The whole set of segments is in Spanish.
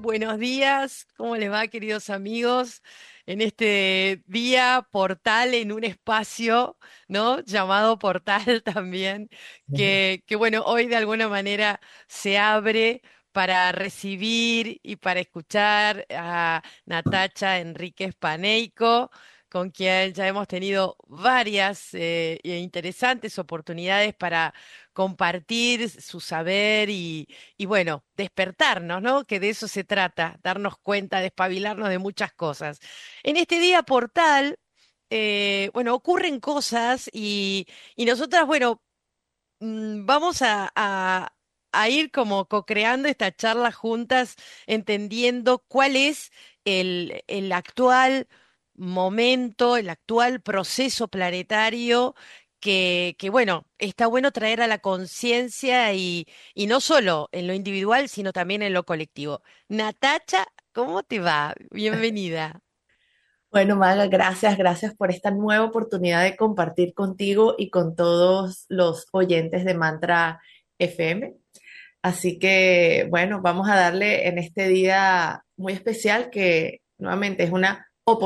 buenos días. ¿Cómo les va, queridos amigos? En este día portal en un espacio, ¿no? Llamado portal también, que bueno, hoy de alguna manera se abre para recibir y para escuchar a Natacha Enríquez Paneico, con quien ya hemos tenido varias e interesantes oportunidades para compartir su saber y bueno, despertarnos, ¿no? Que de eso se trata, darnos cuenta, despabilarnos de muchas cosas. En este día portal, bueno, ocurren cosas y nosotras, bueno, vamos a ir como co-creando esta charla juntas, entendiendo cuál es el actual momento, el actual proceso planetario que, bueno, está bueno traer a la conciencia y no solo en lo individual, sino también en lo colectivo. Natacha, ¿cómo te va? Bienvenida. Bueno, Maga, gracias por esta nueva oportunidad de compartir contigo y con todos los oyentes de Mantra FM. Así que, bueno, vamos a darle en este día muy especial que nuevamente es una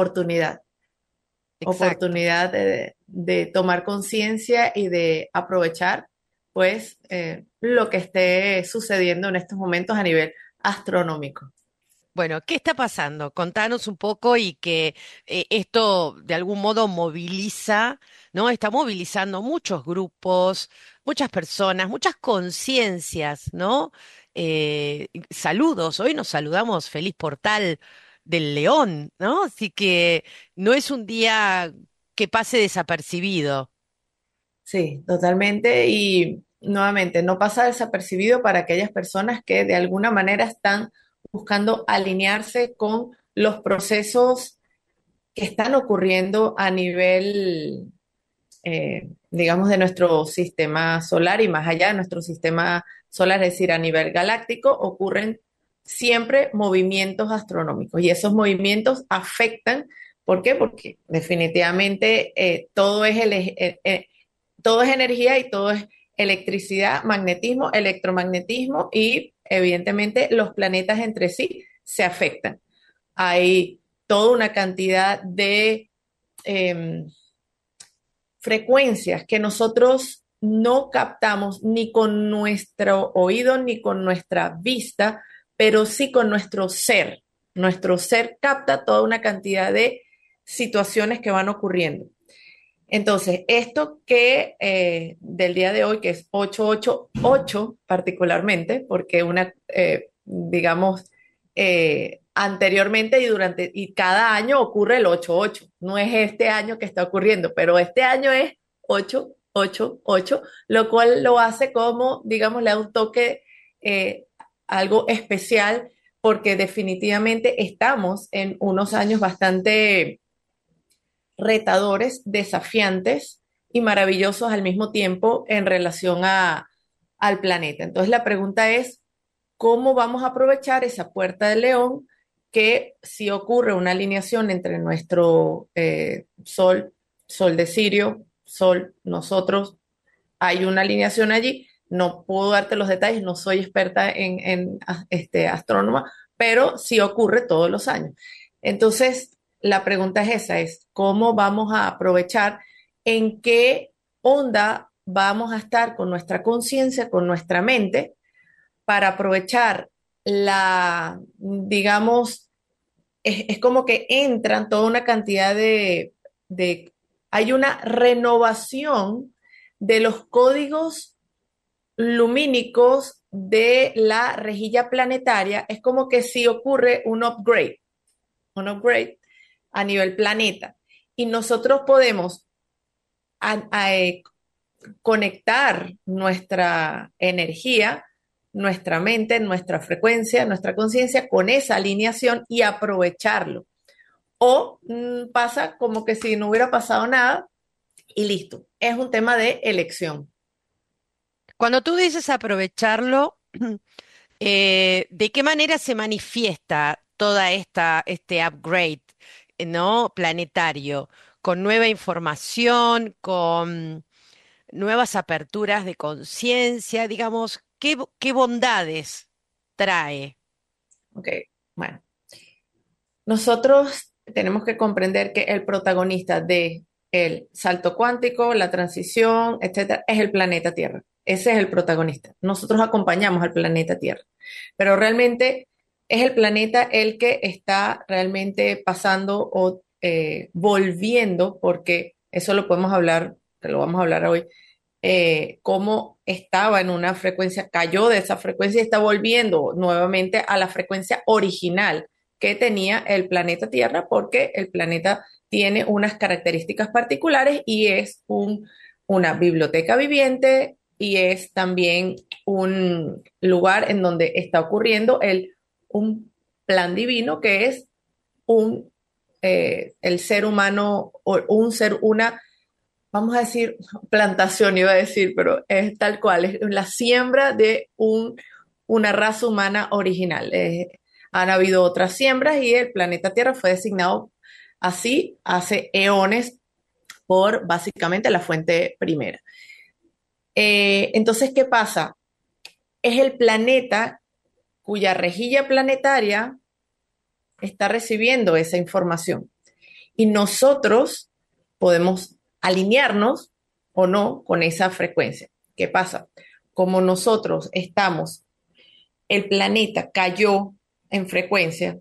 Exacto. oportunidad de tomar conciencia y de aprovechar, pues, lo que esté sucediendo en estos momentos a nivel astronómico. Bueno, ¿qué está pasando? Contanos un poco y que esto de algún modo moviliza, ¿no? Está movilizando muchos grupos, muchas personas, muchas conciencias, ¿no? Saludos, hoy nos saludamos, feliz portal del León, ¿no? Así que no es un día que pase desapercibido. Sí, totalmente. Y nuevamente, no pasa desapercibido para aquellas personas que de alguna manera están buscando alinearse con los procesos que están ocurriendo a nivel, digamos, de nuestro sistema solar y más allá de nuestro sistema solar, es decir, a nivel galáctico, ocurren siempre movimientos astronómicos y esos movimientos afectan. ¿Por qué? Porque definitivamente todo es energía y todo es electricidad, magnetismo, electromagnetismo y evidentemente los planetas entre sí se afectan. Hay toda una cantidad de eh, frecuencias que nosotros no captamos ni con nuestro oído ni con nuestra vista, pero sí con nuestro ser. Nuestro ser capta toda una cantidad de situaciones que van ocurriendo. Entonces, esto que del día de hoy, que es 888 particularmente, porque digamos, anteriormente y durante, y cada año ocurre el 88. No es este año que está ocurriendo, pero este año es 888, lo cual lo hace como, digamos, le da un toque, eh, algo especial, porque definitivamente estamos en unos años bastante retadores, desafiantes y maravillosos al mismo tiempo en relación al planeta. Entonces la pregunta es, ¿cómo vamos a aprovechar esa puerta de León que si ocurre una alineación entre nuestro Sol, Sol de Sirio, Sol, nosotros, hay una alineación allí? No puedo darte los detalles, no soy experta en astrónoma, pero sí ocurre todos los años. Entonces, la pregunta es esa, es cómo vamos a aprovechar, en qué onda vamos a estar con nuestra conciencia, con nuestra mente, para aprovechar digamos, es como que entran toda una cantidad hay una renovación de los códigos lumínicos de la rejilla planetaria. Es como que si ocurre un upgrade a nivel planeta. Y nosotros podemos a conectar nuestra energía, nuestra mente, nuestra frecuencia, nuestra conciencia con esa alineación y aprovecharlo. O pasa como que si no hubiera pasado nada y listo. Es un tema de elección. Cuando tú dices aprovecharlo, ¿de qué manera se manifiesta toda este upgrade, ¿no? Planetario, con nueva información, con nuevas aperturas de conciencia, digamos, ¿qué bondades trae? ¿Ok? Bueno, nosotros tenemos que comprender que el protagonista de el salto cuántico, la transición, etcétera, es el planeta Tierra. Ese es el protagonista. Nosotros acompañamos al planeta Tierra, pero realmente es el planeta el que está realmente pasando o volviendo, porque eso lo podemos hablar, que lo vamos a hablar hoy, cómo estaba en una frecuencia, cayó de esa frecuencia y está volviendo nuevamente a la frecuencia original que tenía el planeta Tierra, porque el planeta tiene unas características particulares y es una biblioteca viviente y es también un lugar en donde está ocurriendo un plan divino que es un, el ser humano o un ser, una vamos a decir, plantación iba a decir, pero es tal cual, es la siembra de una raza humana original. Han habido otras siembras y el planeta Tierra fue designado así hace eones por básicamente la fuente primera. Entonces, ¿qué pasa? Es el planeta cuya rejilla planetaria está recibiendo esa información y nosotros podemos alinearnos o no con esa frecuencia. ¿Qué pasa? Como nosotros estamos, el planeta cayó en frecuencia,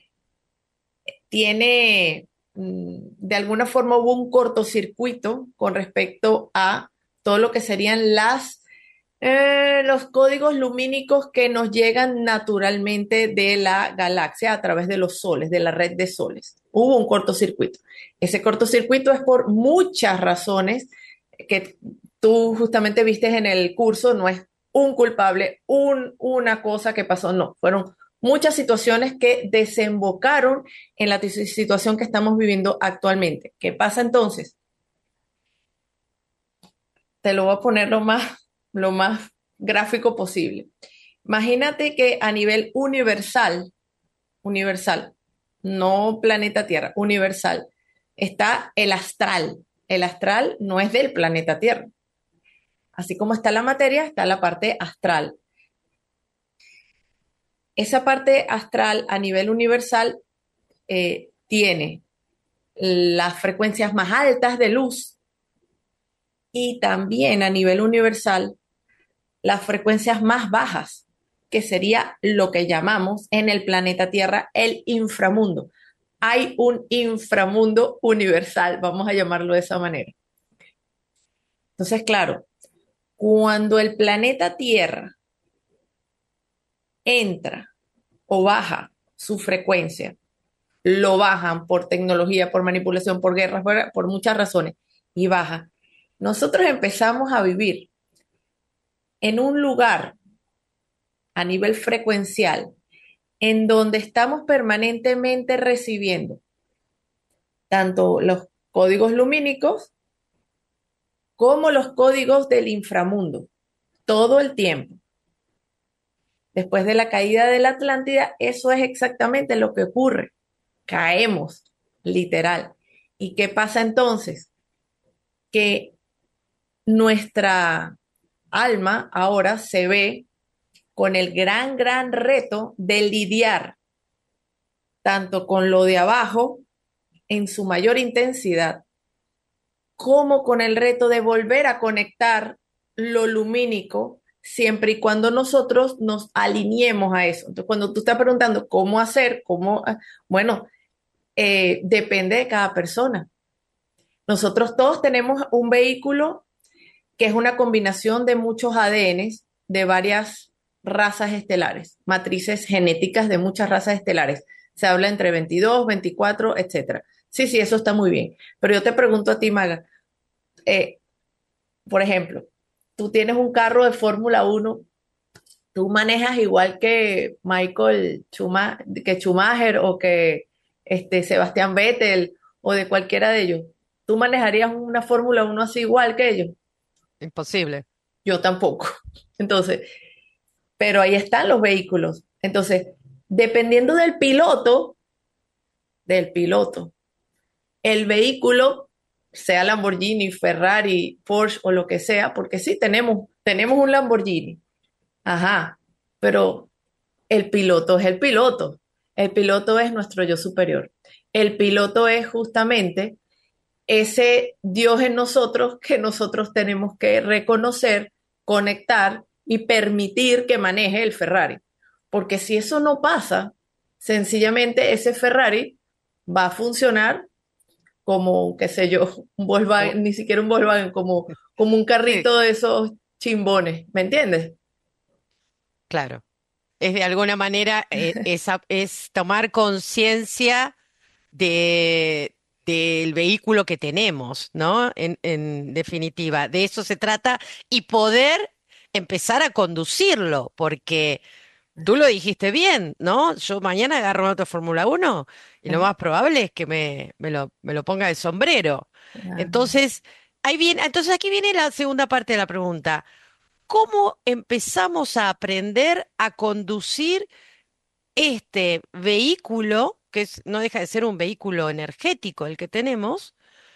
tiene, de alguna forma hubo un cortocircuito con respecto a todo lo que serían los códigos lumínicos que nos llegan naturalmente de la galaxia a través de los soles, de la red de soles. Hubo un cortocircuito. Ese cortocircuito es por muchas razones que tú justamente viste en el curso, no es un culpable, una cosa que pasó, no, fueron muchas situaciones que desembocaron en la situación que estamos viviendo actualmente. ¿Qué pasa entonces? Te lo voy a poner lo más gráfico posible. Imagínate que a nivel universal, universal, no planeta Tierra, universal, está el astral. El astral no es del planeta Tierra. Así como está la materia, está la parte astral. Esa parte astral a nivel universal tiene las frecuencias más altas de luz y también a nivel universal las frecuencias más bajas, que sería lo que llamamos en el planeta Tierra el inframundo. Hay un inframundo universal, vamos a llamarlo de esa manera. Entonces, claro, cuando el planeta Tierra entra o baja su frecuencia, lo bajan por tecnología, por manipulación, por guerras, por muchas razones, y baja. Nosotros empezamos a vivir en un lugar a nivel frecuencial en donde estamos permanentemente recibiendo tanto los códigos lumínicos como los códigos del inframundo, todo el tiempo. Después de la caída de la Atlántida, eso es exactamente lo que ocurre. Caemos, literal. ¿Y qué pasa entonces? Que nuestra alma ahora se ve con el gran reto de lidiar tanto con lo de abajo en su mayor intensidad, como con el reto de volver a conectar lo lumínico siempre y cuando nosotros nos alineemos a eso. Entonces, cuando tú estás preguntando cómo hacer, bueno, depende de cada persona. Nosotros todos tenemos un vehículo que es una combinación de muchos ADNs de varias razas estelares, matrices genéticas de muchas razas estelares. Se habla entre 22, 24, etcétera. Sí, sí, eso está muy bien. Pero yo te pregunto a ti, Maga, eh, por ejemplo, tú tienes un carro de Fórmula 1, tú manejas igual que que Schumacher o que Sebastián Vettel o de cualquiera de ellos. ¿Tú manejarías una Fórmula 1 así igual que ellos? Imposible. Yo tampoco. Entonces, pero ahí están los vehículos. Entonces, dependiendo del piloto, el vehículo, sea Lamborghini, Ferrari, Porsche o lo que sea, porque sí, tenemos un Lamborghini, ajá, pero el piloto es el piloto. El piloto es nuestro yo superior. El piloto es justamente ese Dios en nosotros que nosotros tenemos que reconocer, conectar y permitir que maneje el Ferrari. Porque si eso no pasa, sencillamente ese Ferrari va a funcionar como, qué sé yo, un Como- Volkswagen, ni siquiera un Volkswagen, como un sí, carrito de esos chimbones, ¿me entiendes? claro. Es de alguna manera, es tomar conciencia de, del vehículo que tenemos, ¿no? En definitiva, de eso se trata y poder empezar a conducirlo, porque tú lo dijiste bien, ¿no? Yo mañana agarro un auto de Fórmula 1 y lo más probable es que me lo ponga de sombrero. Entonces, entonces aquí viene la segunda parte de la pregunta. ¿Cómo empezamos a aprender a conducir este vehículo, que no deja de ser un vehículo energético el que tenemos,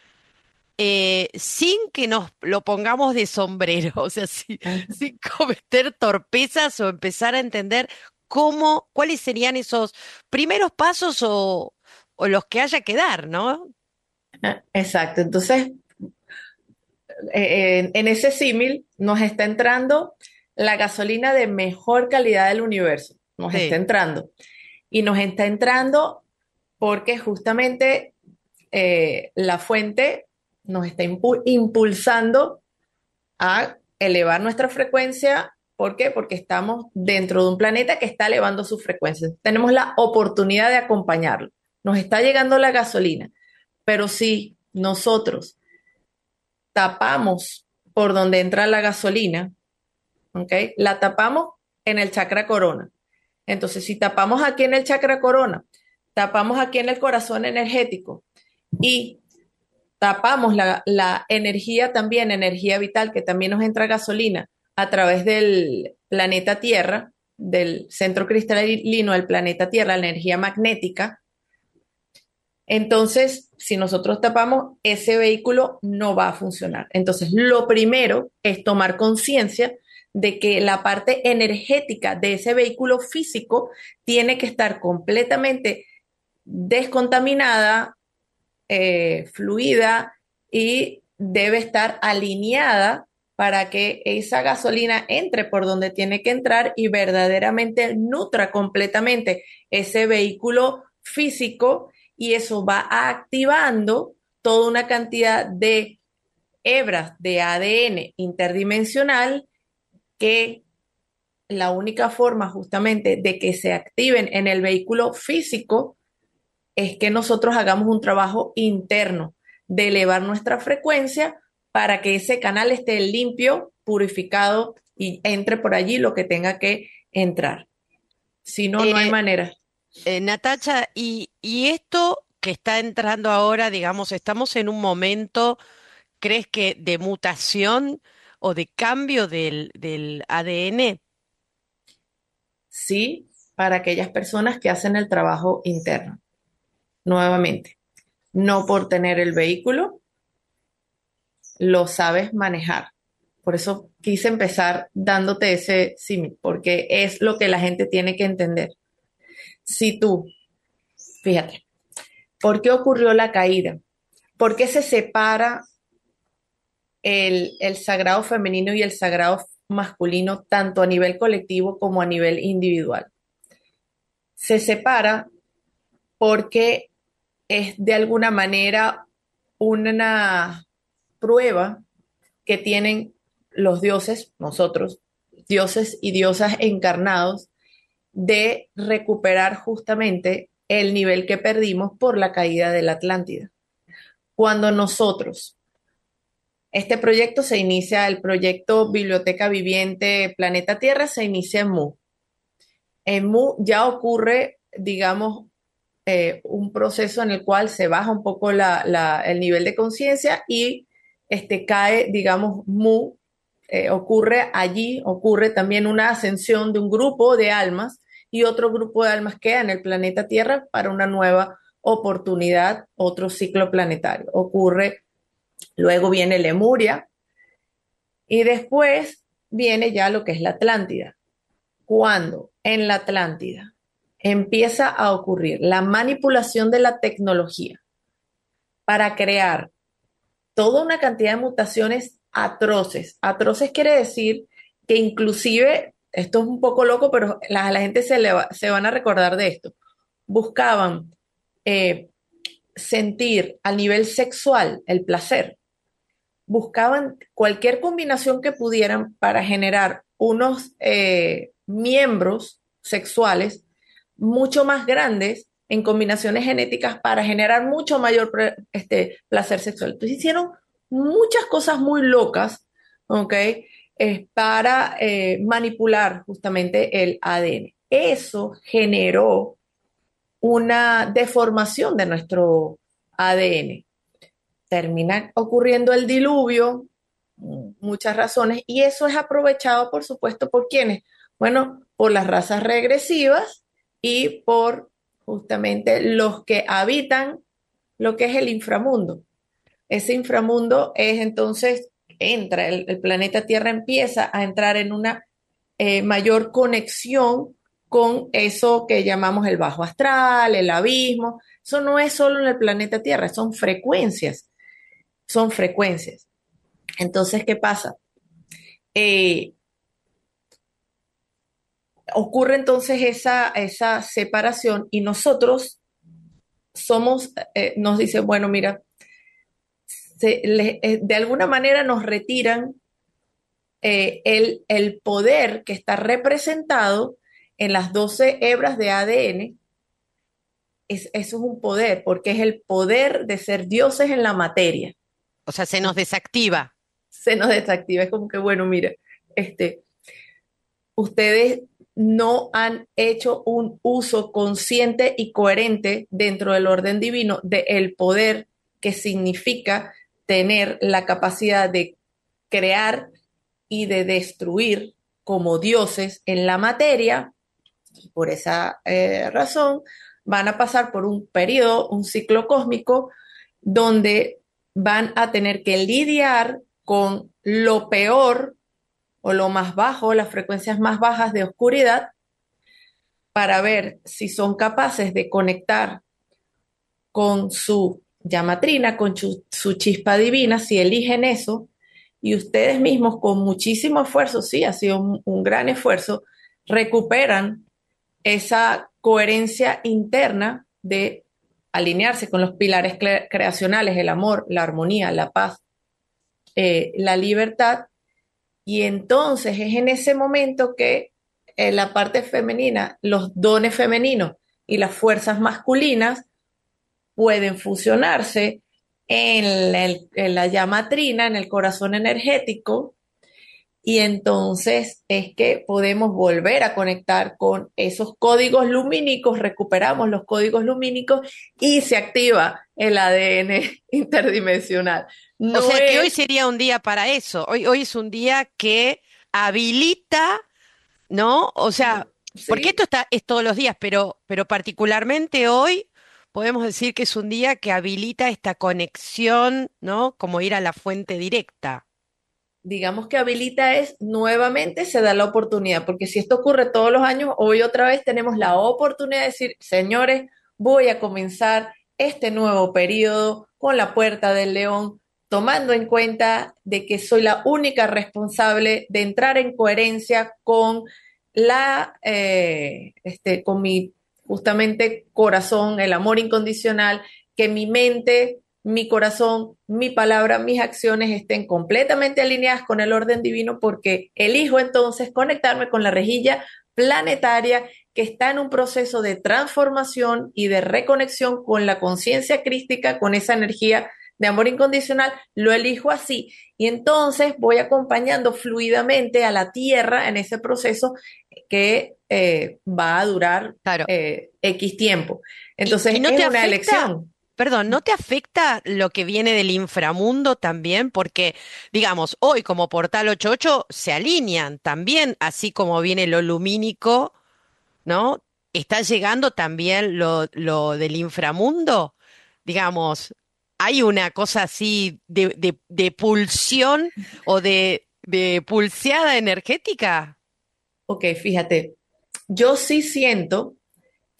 sin que nos lo pongamos de sombrero, o sea, sin cometer torpezas o empezar a entender cuáles serían esos primeros pasos o los que haya que dar, ¿no? Exacto, entonces en ese símil nos está entrando la gasolina de mejor calidad del universo, nos está Sí. entrando. Y nos está entrando porque justamente la fuente nos está impulsando a elevar nuestra frecuencia. ¿Por qué? Porque estamos dentro de un planeta que está elevando su frecuencia. Tenemos la oportunidad de acompañarlo. Nos está llegando la gasolina, pero si nosotros tapamos por donde entra la gasolina, ¿ok? La tapamos en el chakra corona. Entonces, si tapamos aquí en el chakra corona, tapamos aquí en el corazón energético y tapamos la energía también, energía vital, que también nos entra gasolina a través del planeta Tierra, del centro cristalino del planeta Tierra, la energía magnética. Entonces, si nosotros tapamos, ese vehículo no va a funcionar. Entonces, lo primero es tomar conciencia de que la parte energética de ese vehículo físico tiene que estar completamente descontaminada, fluida y debe estar alineada para que esa gasolina entre por donde tiene que entrar y verdaderamente nutra completamente ese vehículo físico y eso va activando toda una cantidad de hebras de ADN interdimensional que la única forma justamente de que se activen en el vehículo físico es que nosotros hagamos un trabajo interno de elevar nuestra frecuencia para que ese canal esté limpio, purificado y entre por allí lo que tenga que entrar. Si no, no hay Eh, manera. Natacha, y esto que está entrando ahora, digamos, estamos en un momento, ¿crees que de mutación o de cambio del ADN? Sí, para aquellas personas que hacen el trabajo interno. Nuevamente, no por tener el vehículo, lo sabes manejar. Por eso quise empezar dándote ese símil, porque es lo que la gente tiene que entender. Si tú, fíjate, ¿por qué ocurrió la caída? ¿Por qué se separa el sagrado femenino y el sagrado masculino tanto a nivel colectivo como a nivel individual? Se separa porque es de alguna manera una prueba que tienen los dioses, nosotros, dioses y diosas encarnados, de recuperar justamente el nivel que perdimos por la caída de la Atlántida. Cuando nosotros, este proyecto se inicia, el proyecto Biblioteca Viviente Planeta Tierra se inicia en Mu. En Mu ya ocurre, digamos, un proceso en el cual se baja un poco el nivel de conciencia y cae, digamos, Mu, ocurre allí, ocurre también una ascensión de un grupo de almas y otro grupo de almas queda en el planeta Tierra para una nueva oportunidad, otro ciclo planetario. Ocurre, luego viene Lemuria y después viene ya lo que es la Atlántida. ¿Cuándo? En la Atlántida. empieza a ocurrir la manipulación de la tecnología para crear toda una cantidad de mutaciones atroces. Atroces quiere decir que inclusive, esto es un poco loco, pero la gente se van a recordar de esto. Buscaban eh, sentir a nivel sexual el placer. Buscaban cualquier combinación que pudieran para generar unos miembros sexuales mucho más grandes en combinaciones genéticas para generar mucho mayor placer sexual. Entonces hicieron muchas cosas muy locas, ¿ok? Para manipular justamente el ADN. Eso generó una deformación de nuestro ADN. Termina ocurriendo el diluvio, muchas razones, y eso es aprovechado, por supuesto, ¿por quiénes? Bueno, por las razas regresivas y por justamente los que habitan lo que es el inframundo. Ese inframundo es entonces, el planeta Tierra empieza a entrar en una mayor conexión con eso que llamamos el bajo astral, el abismo. Eso no es solo en el planeta Tierra, son frecuencias, son frecuencias. Entonces, ¿qué pasa? Eh, Ocurre entonces esa separación y nosotros nos dice, bueno, mira, de alguna manera nos retiran el poder que está representado en las 12 hebras de ADN. Eso es un poder, porque es el poder de ser dioses en la materia. O sea, se nos desactiva. Se nos desactiva, es como que, bueno, mira, este, ustedes no han hecho un uso consciente y coherente dentro del orden divino del poder que significa tener la capacidad de crear y de destruir como dioses en la materia. Por esa razón, van a pasar por un periodo, un ciclo cósmico, donde van a tener que lidiar con lo peor o lo más bajo, las frecuencias más bajas de oscuridad, para ver si son capaces de conectar con su llamatrina, con su chispa divina, si eligen eso, y ustedes mismos con muchísimo esfuerzo, sí, ha sido un gran esfuerzo, recuperan esa coherencia interna de alinearse con los pilares creacionales, el amor, la armonía, la paz, la libertad, y entonces es en ese momento que la parte femenina, los dones femeninos y las fuerzas masculinas pueden fusionarse en la llamatrina, en el corazón energético, y entonces es que podemos volver a conectar con esos códigos lumínicos, recuperamos los códigos lumínicos y se activa el ADN interdimensional. O No sea que hoy es, sería un día para eso. Hoy es un día que habilita, ¿no? O sea, porque sí, esto es todos los días, pero particularmente hoy podemos decir que es un día que habilita esta conexión, ¿no? Como ir a la fuente directa. digamos que habilita es nuevamente se da la oportunidad, porque si esto ocurre todos los años, hoy otra vez tenemos la oportunidad de decir, señores, voy a comenzar este nuevo periodo con la puerta del león, tomando en cuenta de que soy la única responsable de entrar en coherencia con con mi justamente corazón, el amor incondicional, que mi mente, mi corazón, mi palabra, mis acciones estén completamente alineadas con el orden divino, porque elijo entonces conectarme con la rejilla planetaria que está en un proceso de transformación y de reconexión con la conciencia crística, con esa energía de amor incondicional, lo elijo así. Y entonces voy acompañando fluidamente a la Tierra en ese proceso que va a durar Claro. X tiempo. Y Entonces no es te una afecta, elección. perdón, ¿no te afecta lo que viene del inframundo también? Porque, digamos, hoy como Portal 88 se alinean también, así como viene lo lumínico, ¿no? Está llegando también lo del inframundo. Digamos, hay una cosa así de pulsión o de pulseada energética. Ok, fíjate, yo sí siento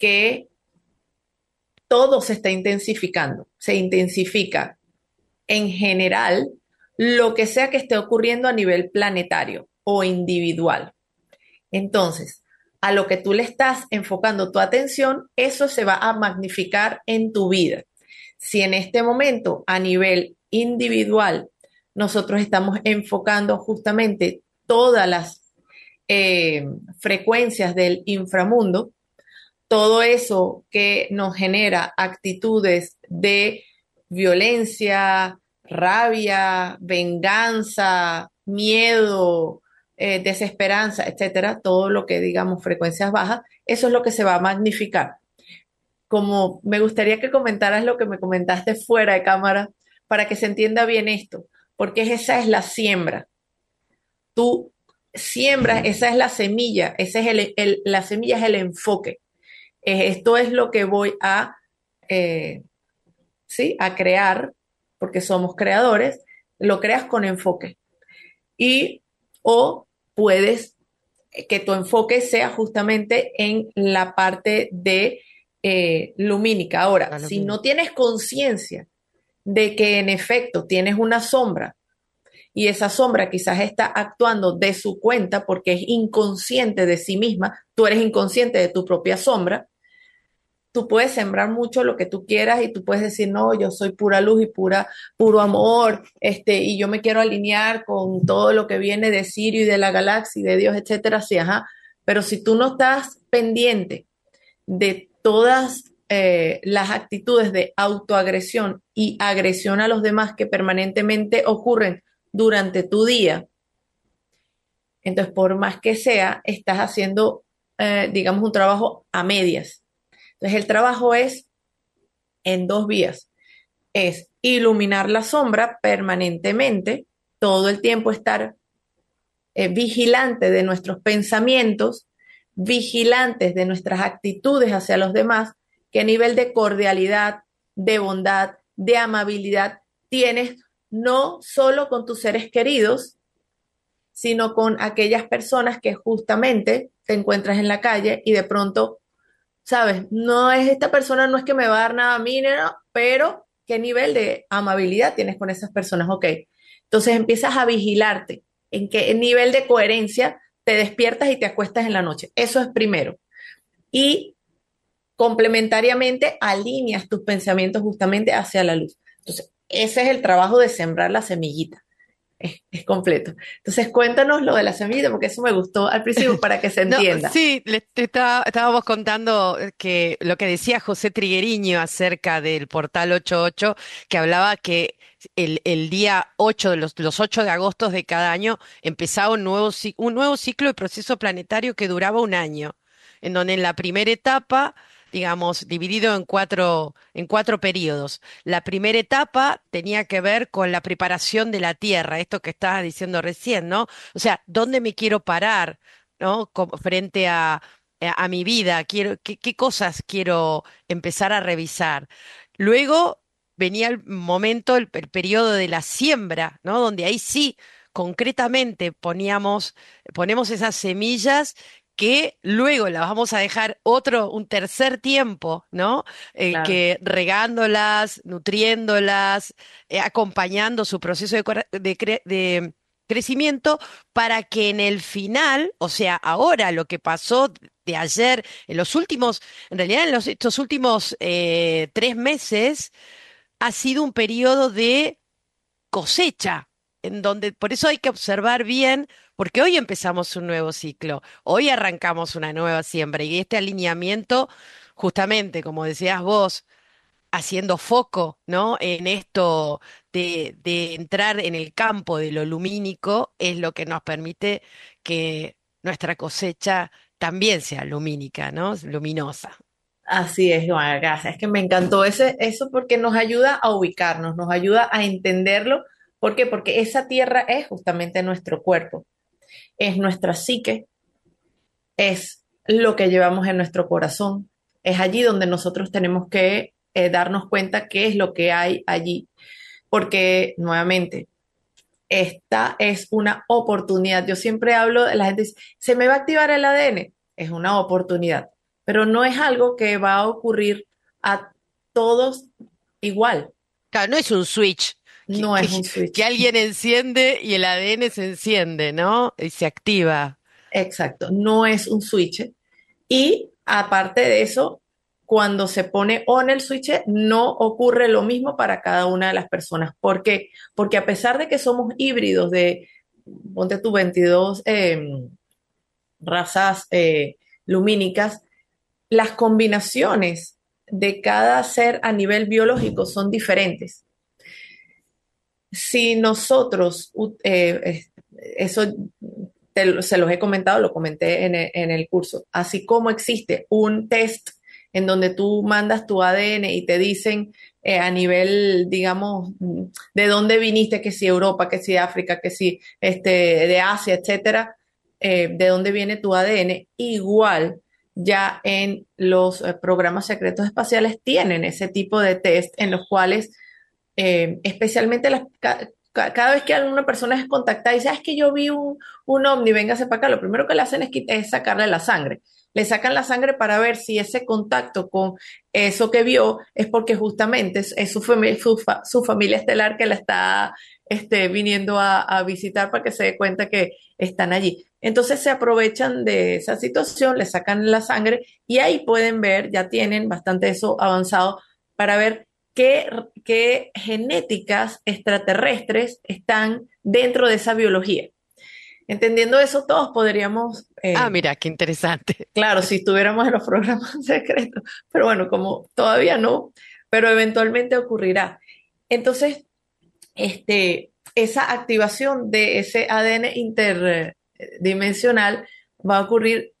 que todo se está intensificando, se intensifica en general lo que sea que esté ocurriendo a nivel planetario o individual. Entonces, a lo que tú le estás enfocando tu atención, eso se va a magnificar en tu vida. Si en este momento a nivel individual nosotros estamos enfocando justamente todas las frecuencias del inframundo, todo eso que nos genera actitudes de violencia, rabia, venganza, miedo, desesperanza, etcétera, todo lo que digamos frecuencias bajas, eso es lo que se va a magnificar. Como me gustaría que comentaras lo que me comentaste fuera de cámara para que se entienda bien esto, porque esa es la siembra. Tú siembras, esa es la semilla, ese es la semilla es el enfoque. Esto es lo que voy a, ¿sí? A crear, porque somos creadores, lo creas con enfoque. Y o puedes que tu enfoque sea justamente en la parte de lumínica. Ahora, La si lumínica. no tienes conciencia de que en efecto tienes una sombra y esa sombra quizás está actuando de su cuenta porque es inconsciente de sí misma, tú eres inconsciente de tu propia sombra, tú puedes sembrar mucho lo que tú quieras y tú puedes decir, no, yo soy pura luz y puro amor, y yo me quiero alinear con todo lo que viene de Sirio y de la galaxia y de Dios, etcétera, sí, ajá. Pero si tú no estás pendiente de todas las actitudes de autoagresión y agresión a los demás que permanentemente ocurren durante tu día, entonces por más que sea, estás haciendo, digamos, un trabajo a medias. Entonces el trabajo es en dos vías. Es iluminar la sombra permanentemente, todo el tiempo estar vigilante de nuestros pensamientos, vigilantes de nuestras actitudes hacia los demás, qué nivel de cordialidad, de bondad, de amabilidad tienes, no solo con tus seres queridos, sino con aquellas personas que justamente te encuentras en la calle y de pronto ¿sabes? No es esta persona, no es que me va a dar nada a mí, no, pero ¿qué nivel de amabilidad tienes con esas personas? Ok. Entonces empiezas a vigilarte en qué nivel de coherencia te despiertas y te acuestas en la noche. Eso es primero. Y complementariamente alineas tus pensamientos justamente hacia la luz. Entonces, ese es el trabajo de sembrar la semillita. Es completo. Entonces, cuéntanos lo de la semilla, porque eso me gustó al principio para que se No, entienda. sí, estábamos contando que lo que decía José Trigueriño acerca del portal 88, que hablaba que el día 8 de los 8 de agosto de cada año empezaba un nuevo ciclo de proceso planetario que duraba un año, en donde en la primera etapa, digamos, dividido en cuatro periodos. La primera etapa tenía que ver con la preparación de la Tierra, esto que estabas diciendo recién, ¿no? O sea, ¿dónde me quiero parar? ¿No? Frente a mi vida, qué cosas quiero empezar a revisar. Luego venía el momento, el periodo de la siembra, ¿no? Donde ahí sí, concretamente ponemos esas semillas que luego las vamos a dejar un tercer tiempo, ¿no? Claro, Que regándolas, nutriéndolas, acompañando su proceso de crecimiento para que en el final, o sea, ahora lo que pasó de ayer, en realidad estos últimos 3 meses, ha sido un periodo de cosecha, en donde por eso hay que observar bien, porque hoy empezamos un nuevo ciclo, hoy arrancamos una nueva siembra y este alineamiento, justamente, como decías vos, haciendo foco, ¿no? En esto de entrar en el campo de lo lumínico, es lo que nos permite que nuestra cosecha también sea lumínica, ¿no? Luminosa. así es, Joana, gracias. Es que me encantó eso porque nos ayuda a ubicarnos, nos ayuda a entenderlo. ¿Por qué? Porque esa tierra es justamente nuestro cuerpo, es nuestra psique, es lo que llevamos en nuestro corazón. Es allí donde nosotros tenemos que darnos cuenta qué es lo que hay allí. Porque, nuevamente, esta es una oportunidad. Yo siempre hablo, la gente dice, ¿se me va a activar el ADN? Es una oportunidad. pero no es algo que va a ocurrir a todos igual, Claro, no es un switch que, no que, es un que switch. alguien enciende y el ADN se enciende, ¿no? Y se activa. Exacto, no es un switch. Y aparte de eso, cuando se pone on el switch, no ocurre lo mismo para cada una de las personas. ¿Por qué? Porque a pesar de que somos híbridos de, ponte tú, 22 razas lumínicas, las combinaciones de cada ser a nivel biológico son diferentes. Si nosotros, eso se los he comentado, lo comenté en el curso, así como existe un test en donde tú mandas tu ADN y te dicen a nivel, digamos, de dónde viniste, que si Europa, que si África, que si de Asia, etcétera, de dónde viene tu ADN, igual ya en los programas secretos espaciales tienen ese tipo de test en los cuales especialmente cada vez que alguna persona es contactada y dice, "Ah, es que yo vi un ovni, véngase para acá", lo primero que le hacen es sacarle la sangre. Le sacan la sangre para ver si ese contacto con eso que vio es porque justamente es su familia estelar que la está viniendo a visitar para que se dé cuenta que están allí. Entonces se aprovechan de esa situación, le sacan la sangre y ahí pueden ver, ya tienen bastante eso avanzado para ver qué genéticas extraterrestres están dentro de esa biología. Entendiendo eso, todos podríamos, Ah, mira, qué interesante. claro, si estuviéramos en los programas secretos, pero bueno, como todavía no, pero eventualmente ocurrirá. Entonces, esa activación de ese ADN interdimensional va a ocurrir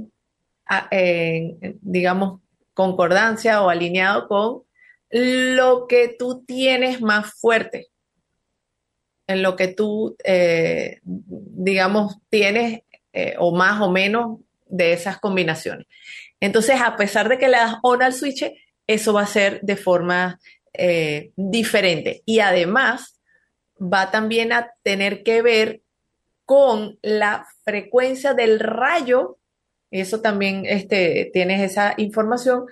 digamos, concordancia o alineado con lo que tú tienes más fuerte, en lo que tú, digamos, tienes o más o menos de esas combinaciones. Entonces, a pesar de que le das on al switch, eso va a ser de forma diferente. Y además, va también a tener que ver con la frecuencia del rayo, eso también tienes esa información,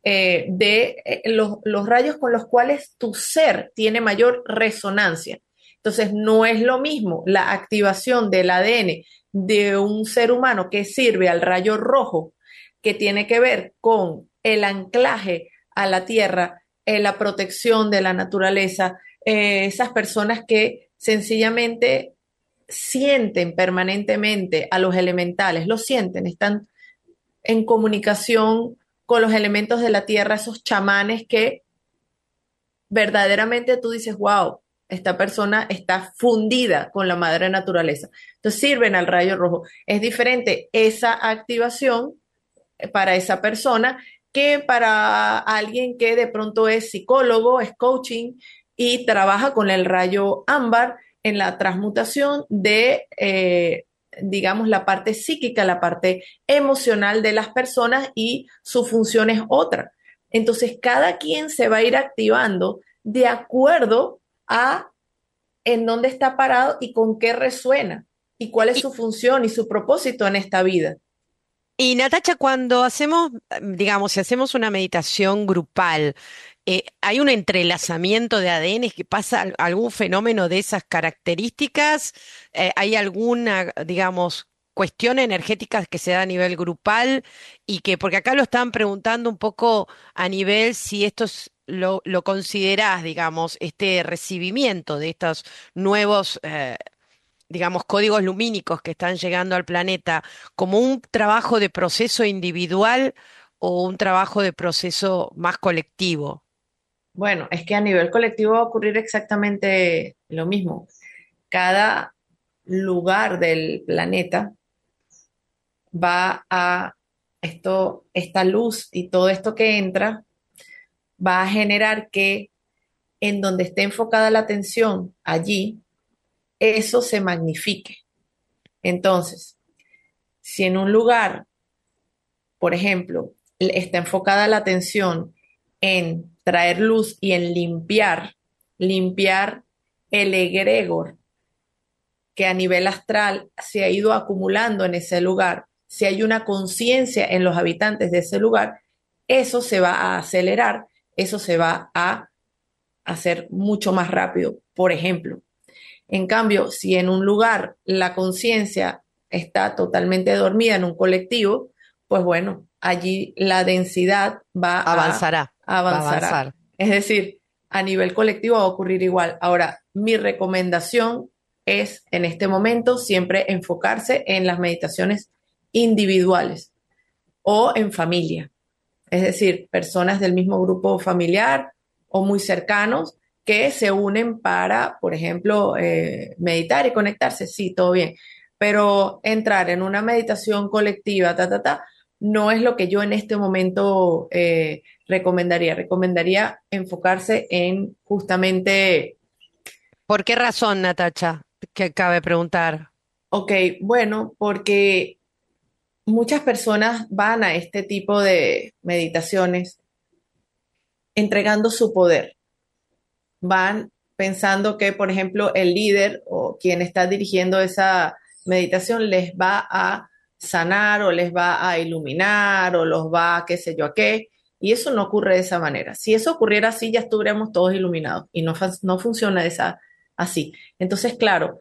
los rayos con los cuales tu ser tiene mayor resonancia. Entonces, no es lo mismo la activación del ADN de un ser humano que sirve al rayo rojo, que tiene que ver con el anclaje a la tierra, la protección de la naturaleza, esas personas que sencillamente sienten permanentemente a los elementales, los sienten, están en comunicación con los elementos de la tierra, esos chamanes que verdaderamente tú dices, wow, esta persona está fundida con la madre naturaleza. Entonces sirven al rayo rojo. Es diferente esa activación para esa persona que para alguien que de pronto es psicólogo, es coaching y trabaja con el rayo ámbar en la transmutación de, digamos, la parte psíquica, la parte emocional de las personas y su función es otra. Entonces, cada quien se va a ir activando de acuerdo a en dónde está parado y con qué resuena y cuál es Y, su función y su propósito en esta vida. y Natacha, cuando hacemos, digamos, si hacemos una meditación grupal, ¿hay un entrelazamiento de ADN que pasa algún fenómeno de esas características? ¿Hay alguna, digamos, cuestión energética que se da a nivel grupal? Y que, porque acá lo están preguntando un poco a nivel si esto lo considerás, digamos, este recibimiento de estos nuevos, digamos, códigos lumínicos que están llegando al planeta como un trabajo de proceso individual o un trabajo de proceso más colectivo. Bueno, es que a nivel colectivo va a ocurrir exactamente lo mismo. Cada lugar del planeta va a esta luz y todo esto que entra va a generar que en donde esté enfocada la atención allí, eso se magnifique. Entonces, si en un lugar, por ejemplo, está enfocada la atención en traer luz y en limpiar el egregor que a nivel astral se ha ido acumulando en ese lugar. si hay una conciencia en los habitantes de ese lugar, eso se va a acelerar, eso se va a hacer mucho más rápido. Por ejemplo, en cambio, si en un lugar la conciencia está totalmente dormida en un colectivo, pues bueno, allí la densidad va a Avanzará, va a avanzar. avanzar. Es decir, a nivel colectivo va a ocurrir igual. Ahora, mi recomendación es en este momento siempre enfocarse en las meditaciones individuales o en familia, es decir, personas del mismo grupo familiar o muy cercanos que se unen para, por ejemplo, meditar y conectarse, sí, todo bien, pero entrar en una meditación colectiva, no es lo que yo en este momento recomendaría. Recomendaría enfocarse en justamente, ¿Por qué razón, Natacha? Que cabe preguntar. ok, bueno, porque muchas personas van a este tipo de meditaciones entregando su poder, van pensando que, por ejemplo, el líder o quien está dirigiendo esa meditación les va a sanar o les va a iluminar o los va a qué sé yo a qué. Y eso no ocurre de esa manera. Si eso ocurriera así, ya estuviéramos todos iluminados y no funciona así. Entonces, claro,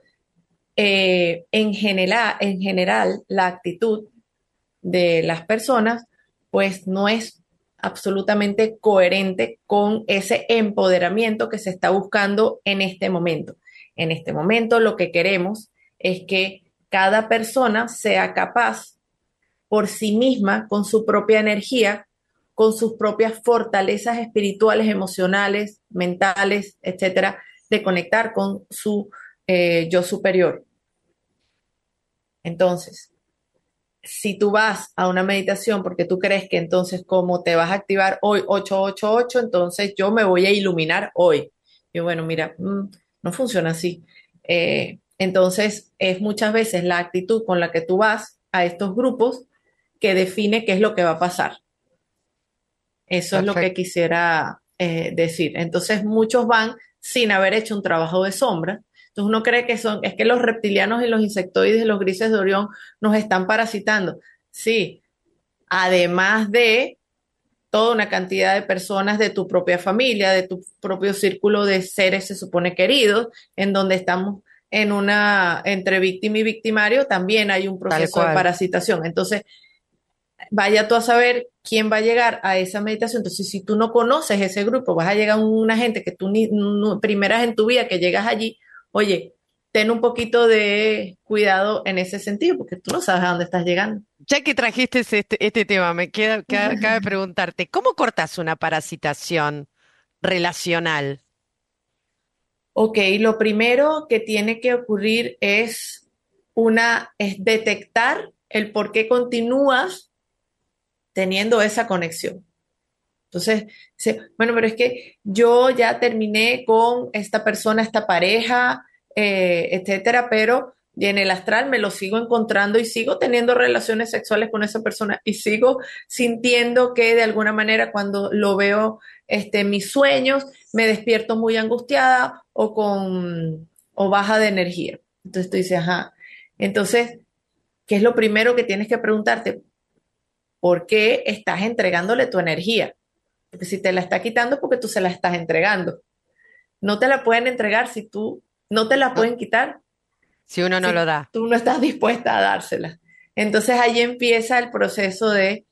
en general, la actitud de las personas, pues no es absolutamente coherente con ese empoderamiento que se está buscando en este momento. En este momento lo que queremos es que cada persona sea capaz por sí misma, con su propia energía, con sus propias fortalezas espirituales, emocionales, mentales, etcétera, de conectar con su yo superior. Entonces, si tú vas a una meditación porque tú crees que entonces como te vas a activar hoy 888, entonces yo me voy a iluminar hoy. Y bueno, mira, no funciona así. Entonces es muchas veces la actitud con la que tú vas a estos grupos que define qué es lo que va a pasar. Eso es lo que Perfecto. quisiera decir. Entonces muchos van sin haber hecho un trabajo de sombra. Entonces uno cree que es que los reptilianos y los insectoides, los grises de Orión, nos están parasitando. Sí, además de toda una cantidad de personas de tu propia familia, de tu propio círculo de seres, se supone queridos, en donde estamos en una, entre víctima y victimario, también hay un Tal proceso de cual. parasitación. Entonces, vaya tú a saber quién va a llegar a esa meditación. Entonces, si tú no conoces ese grupo, vas a llegar a una gente que tú ni primeras en tu vida que llegas allí, oye, ten un poquito de cuidado en ese sentido, porque tú no sabes a dónde estás llegando. Ya que trajiste este tema, cabe preguntarte, ¿cómo cortas una parasitación relacional? Ok, lo primero que tiene que ocurrir es detectar el por qué continúas teniendo esa conexión. Entonces, bueno, pero es que yo ya terminé con esta persona, esta pareja, etcétera, pero y en el astral me lo sigo encontrando y sigo teniendo relaciones sexuales con esa persona y sigo sintiendo que de alguna manera cuando lo veo en mis sueños me despierto muy angustiada o baja de energía. Entonces tú dices, ajá. Entonces, ¿qué es lo primero que tienes que preguntarte? ¿Por qué estás entregándole tu energía? Porque si te la está quitando es porque tú se la estás entregando. No te la pueden entregar si tú, no te la ¿No? pueden quitar Si uno no lo si da. tú no estás dispuesta a dársela. Entonces ahí empieza el proceso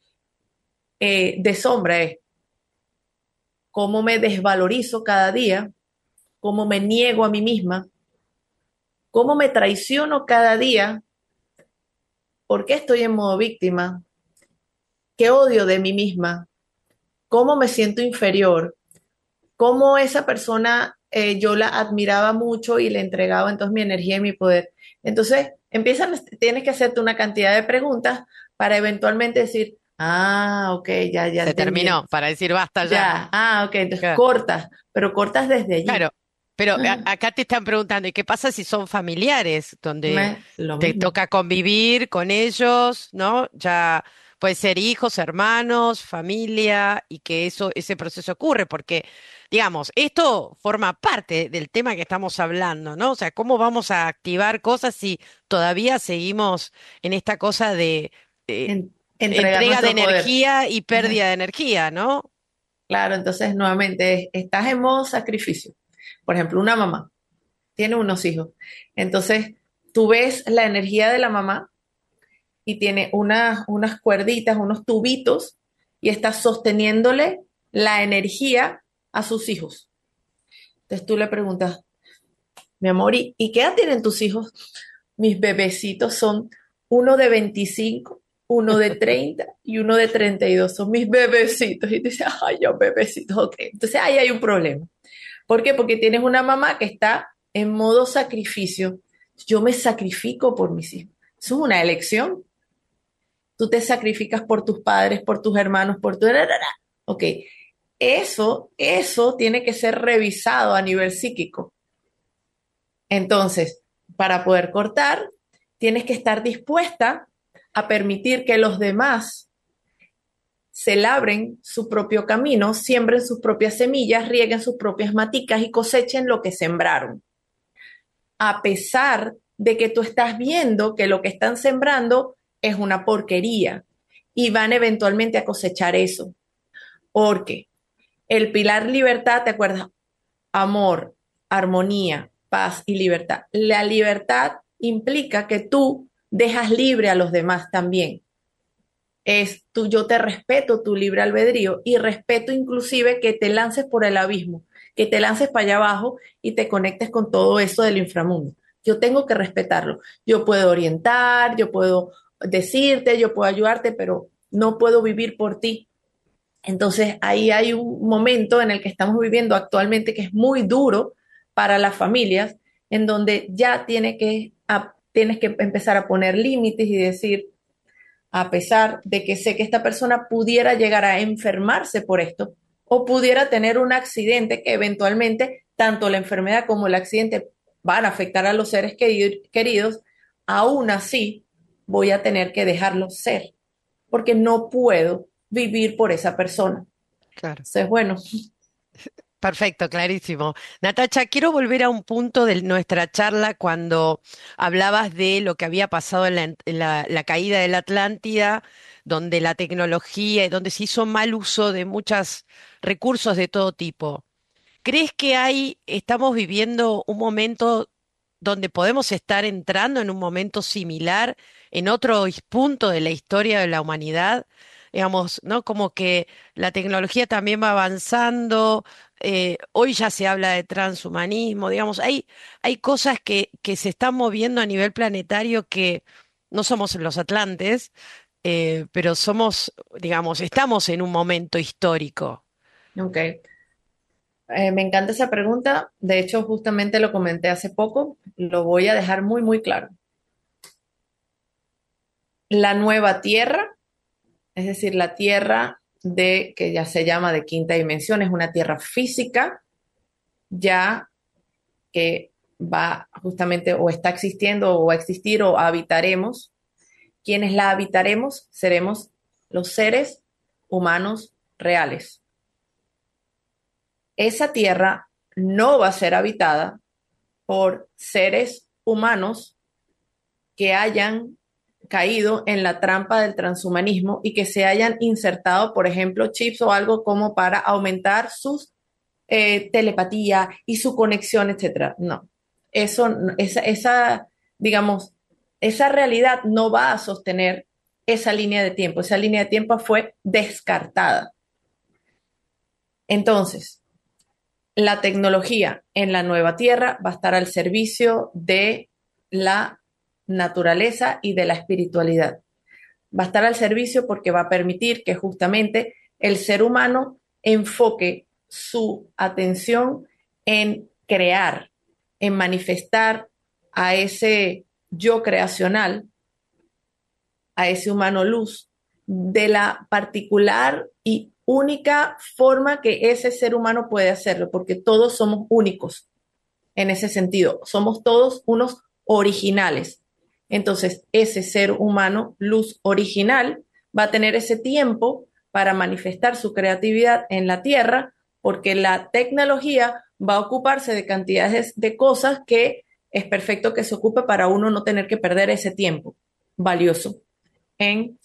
de sombra, es cómo me desvalorizo cada día, cómo me niego a mí misma, cómo me traiciono cada día, por qué estoy en modo víctima, qué odio de mí misma, cómo me siento inferior, cómo esa persona yo la admiraba mucho y le entregaba entonces mi energía y mi poder. Entonces, tienes que hacerte una cantidad de preguntas para eventualmente decir, ah, ok, ya Se entendí. terminó, para decir basta ya. Ya, ok, entonces Claro. cortas, pero cortas desde allí. Claro, pero acá te están preguntando, ¿y qué pasa si son familiares, donde Lo te mismo. toca convivir con ellos, ¿no? Ya puede ser hijos, hermanos, familia, y que ese proceso ocurre, porque, digamos, esto forma parte del tema que estamos hablando, ¿no? O sea, ¿cómo vamos a activar cosas si todavía seguimos en esta cosa eh, Entregar entrega de nuestro poder. energía y Ajá. pérdida de energía, ¿no? Claro, entonces nuevamente estás en modo sacrificio. Por ejemplo, una mamá tiene unos hijos. Entonces, tú ves la energía de la mamá y tiene unas cuerditas, unos tubitos y está sosteniéndole la energía a sus hijos. Entonces tú le preguntas, mi amor, ¿y qué edad tienen tus hijos? Mis bebecitos son uno de 25, uno de 30 y uno de 32. Son mis bebecitos. Y tú dices, ay, yo bebecitos, ok. Entonces ahí hay un problema. ¿Por qué? Porque tienes una mamá que está en modo sacrificio. Yo me sacrifico por mis hijos. Eso es una elección. Tú te sacrificas por tus padres, por tus hermanos, por tu... Ok, eso tiene que ser revisado a nivel psíquico. Entonces, para poder cortar, tienes que estar dispuesta a permitir que los demás se labren su propio camino, siembren sus propias semillas, rieguen sus propias maticas y cosechen lo que sembraron. A pesar de que tú estás viendo que lo que están sembrando es una porquería y van eventualmente a cosechar eso. Porque el pilar libertad, ¿te acuerdas? Amor, armonía, paz y libertad. La libertad implica que tú dejas libre a los demás también. Es tú, yo te respeto tu libre albedrío y respeto inclusive que te lances por el abismo, que te lances para allá abajo y te conectes con todo eso del inframundo. Yo tengo que respetarlo. Yo puedo orientar, yo puedo decirte, yo puedo ayudarte, pero no puedo vivir por ti. Entonces ahí hay un momento en el que estamos viviendo actualmente que es muy duro para las familias, en donde ya tienes que empezar a poner límites y decir, a pesar de que sé que esta persona pudiera llegar a enfermarse por esto o pudiera tener un accidente que eventualmente tanto la enfermedad como el accidente van a afectar a los seres queridos, aún así voy a tener que dejarlo ser, porque no puedo vivir por esa persona. Claro. Entonces, bueno, Perfecto, clarísimo. Natacha, quiero volver a un punto de nuestra charla cuando hablabas de lo que había pasado en la caída de la Atlántida, donde la tecnología y donde se hizo mal uso de muchos recursos de todo tipo. ¿Crees que estamos viviendo un momento donde podemos estar entrando en un momento similar en otro punto de la historia de la humanidad? Digamos, ¿no? Como que la tecnología también va avanzando, hoy ya se habla de transhumanismo, digamos, hay cosas que se están moviendo a nivel planetario que no somos los Atlantes, pero somos, digamos, estamos en un momento histórico. ok. Me encanta esa pregunta. De hecho, justamente lo comenté hace poco. Lo voy a dejar muy, muy claro. La nueva Tierra, es decir, la Tierra de que ya se llama de quinta dimensión, es una Tierra física ya que va justamente o está existiendo o va a existir o habitaremos. Quienes la habitaremos seremos los seres humanos reales. Esa Tierra no va a ser habitada por seres humanos que hayan caído en la trampa del transhumanismo y que se hayan insertado, por ejemplo, chips o algo como para aumentar sus telepatía y su conexión, etcétera. No, digamos, esa realidad no va a sostener esa línea de tiempo. Esa línea de tiempo fue descartada. Entonces, la tecnología en la nueva Tierra va a estar al servicio de la naturaleza y de la espiritualidad. Va a estar al servicio porque va a permitir que justamente el ser humano enfoque su atención en crear, en manifestar a ese yo creacional, a ese humano luz, de la particular y única forma que ese ser humano puede hacerlo, porque todos somos únicos en ese sentido, somos todos unos originales. Entonces, ese ser humano, luz original, va a tener ese tiempo para manifestar su creatividad en la Tierra, porque la tecnología va a ocuparse de cantidades de cosas que es perfecto que se ocupe para uno no tener que perder ese tiempo valioso en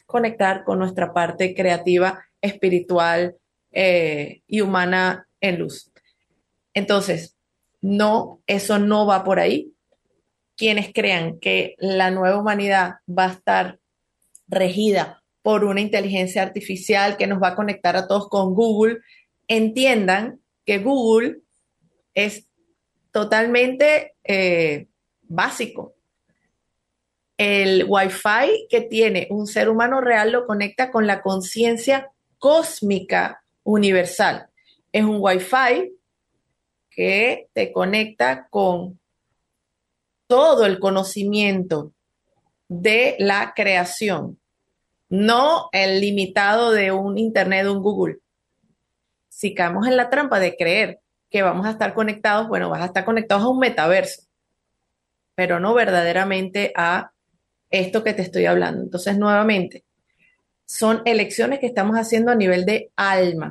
conectar con nuestra parte creativa, espiritual y humana en luz. Entonces, no, eso no va por ahí. Quienes crean que la nueva humanidad va a estar regida por una inteligencia artificial que nos va a conectar a todos con Google, entiendan que Google es totalmente básico. El Wi-Fi que tiene un ser humano real lo conecta con la conciencia cósmica universal. Es un Wi-Fi que te conecta con todo el conocimiento de la creación, no el limitado de un Internet, de un Google. Si caemos en la trampa de creer que vamos a estar conectados, bueno, vas a estar conectados a un metaverso, pero no verdaderamente a esto que te estoy hablando. Entonces, nuevamente, son elecciones que estamos haciendo a nivel de alma.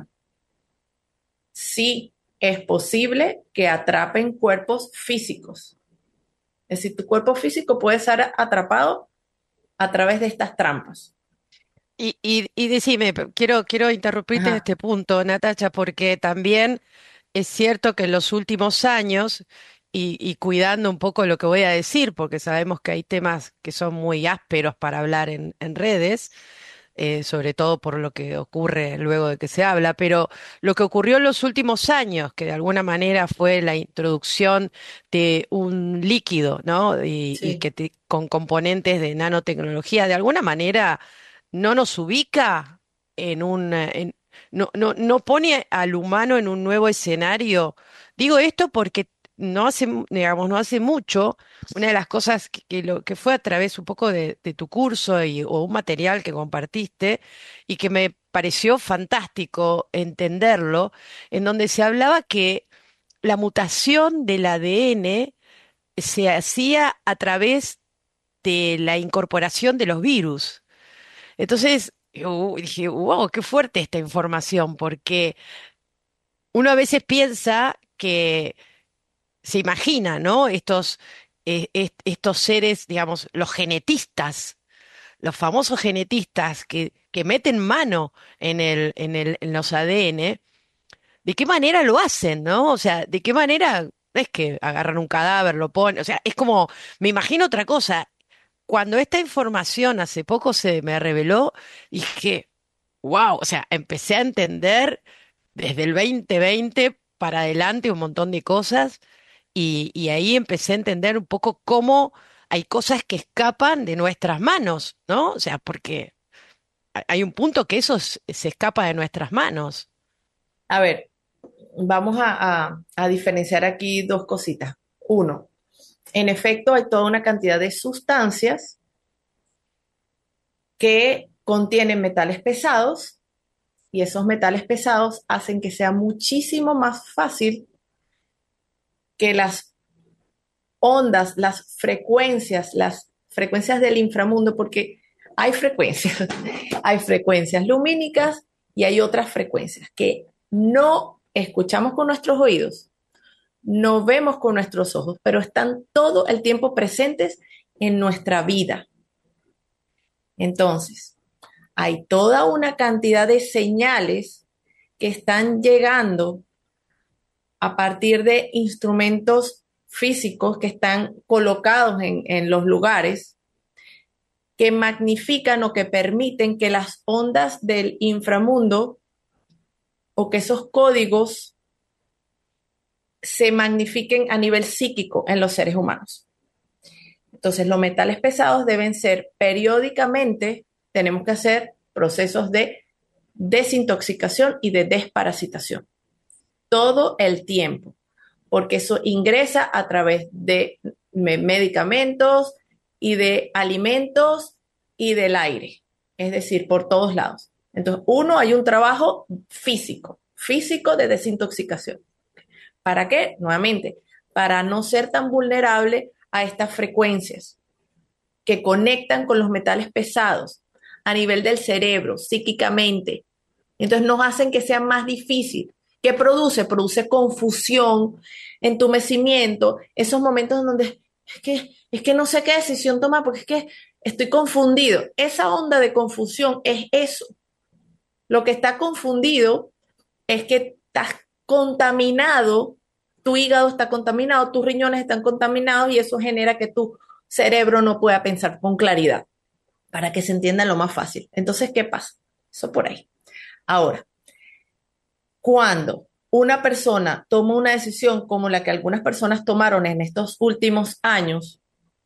Sí, es posible que atrapen cuerpos físicos. Es decir, tu cuerpo físico puede estar atrapado a través de estas trampas. Y decime, quiero interrumpirte en Ajá, este punto, Natacha, porque también es cierto que en los últimos años, y cuidando un poco lo que voy a decir, porque sabemos que hay temas que son muy ásperos para hablar en redes, sobre todo por lo que ocurre luego de que se habla, pero lo que ocurrió en los últimos años, que de alguna manera fue la introducción de un líquido, ¿no? Y sí. que con componentes de nanotecnología, de alguna manera no nos ubica en no pone al humano en un nuevo escenario. Digo esto porque no hace, digamos, no hace mucho, una de las cosas lo que fue a través un poco de tu curso o un material que compartiste y que me pareció fantástico entenderlo, en donde se hablaba que la mutación del ADN se hacía a través de la incorporación de los virus. Entonces, yo dije, wow, qué fuerte esta información, porque uno a veces piensa que se imagina, ¿no? Estos seres, digamos, los genetistas, los famosos genetistas que meten mano en los ADN, ¿de qué manera lo hacen, ¿no? O sea, ¿de qué manera? No es que agarran un cadáver, lo ponen, o sea, es como, me imagino otra cosa. Cuando esta información hace poco se me reveló, dije, wow, o sea, empecé a entender desde el 2020 para adelante un montón de cosas y ahí empecé a entender un poco cómo hay cosas que escapan de nuestras manos, ¿no? O sea, porque hay un punto que se escapa de nuestras manos. A ver, vamos a diferenciar aquí dos cositas. Uno, en efecto, hay toda una cantidad de sustancias que contienen metales pesados y esos metales pesados hacen que sea muchísimo más fácil que las frecuencias del inframundo, porque hay frecuencias, hay frecuencias lumínicas y hay otras frecuencias que no escuchamos con nuestros oídos, no vemos con nuestros ojos, pero están todo el tiempo presentes en nuestra vida. Entonces, hay toda una cantidad de señales que están llegando a partir de instrumentos físicos que están colocados en los lugares que magnifican o que permiten que las ondas del inframundo o que esos códigos se magnifiquen a nivel psíquico en los seres humanos. Entonces, los metales pesados deben ser periódicamente, tenemos que hacer procesos de desintoxicación y de desparasitación todo el tiempo, porque eso ingresa a través de medicamentos y de alimentos y del aire, es decir, por todos lados. Entonces, uno, hay un trabajo físico de desintoxicación. ¿Para qué? Nuevamente, para no ser tan vulnerable a estas frecuencias que conectan con los metales pesados a nivel del cerebro, psíquicamente. Entonces nos hacen que sea más difícil. ¿Qué produce? Produce confusión, entumecimiento, esos momentos en donde es que no sé qué decisión tomar, porque es que estoy confundido. Esa onda de confusión es eso. Lo que está confundido es que estás contaminado, tu hígado está contaminado, tus riñones están contaminados y eso genera que tu cerebro no pueda pensar con claridad, para que se entienda lo más fácil. Entonces, ¿qué pasa? Eso por ahí. Ahora, cuando una persona toma una decisión como la que algunas personas tomaron en estos últimos años